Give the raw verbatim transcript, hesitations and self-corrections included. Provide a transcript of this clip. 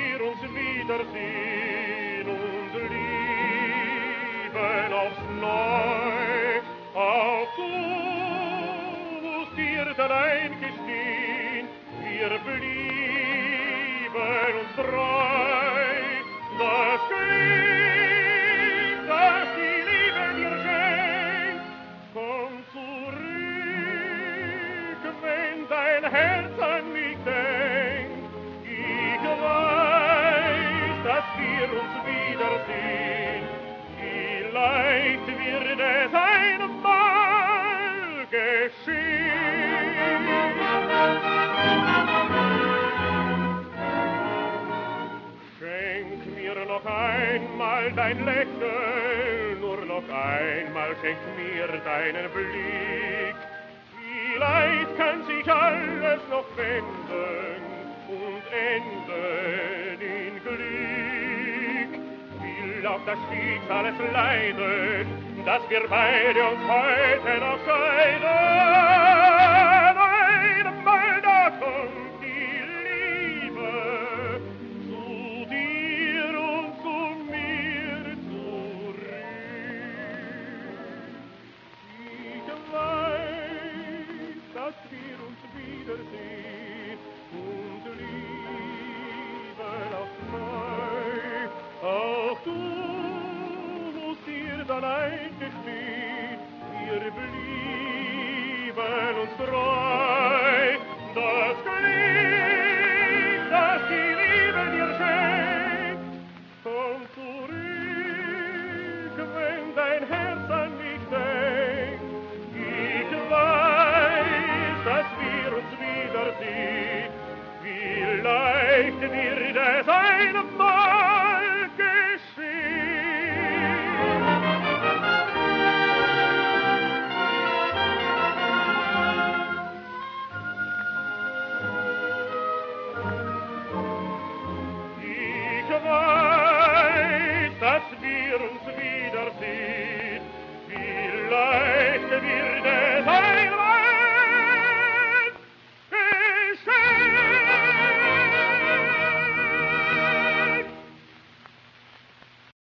wir uns wiedersehen und lieben aufs Neu. Auch du musst dir dann eingestehen, wir blieben uns treu. Das Glück, das die Liebe dir schenkt, komm zurück, wenn dein Herz an mich denkt. Ich weiß, dass wir uns wiedersehen, vielleicht wird es einmal geschehen. Schenk mir noch einmal dein Lächeln, nur noch einmal schenk mir deinen Blick. Vielleicht kann sich alles noch wenden und enden in Glück. Will auch das Schicksal es leiden, dass wir beide uns heute noch scheiden. Einmal da kommt die Liebe zu dir und zu mir zurück. Ich weiß, dass wir uns wiedersehen und lieben aufs Neu. Auch du musst dir dann eingestehen, wir blieben uns treu. Das Glück, das die Liebe dir schenkt, komm zurück, wenn dein Herz an mich denkt. Ich weiß, dass wir uns wiedersehen, vielleicht wird es einmal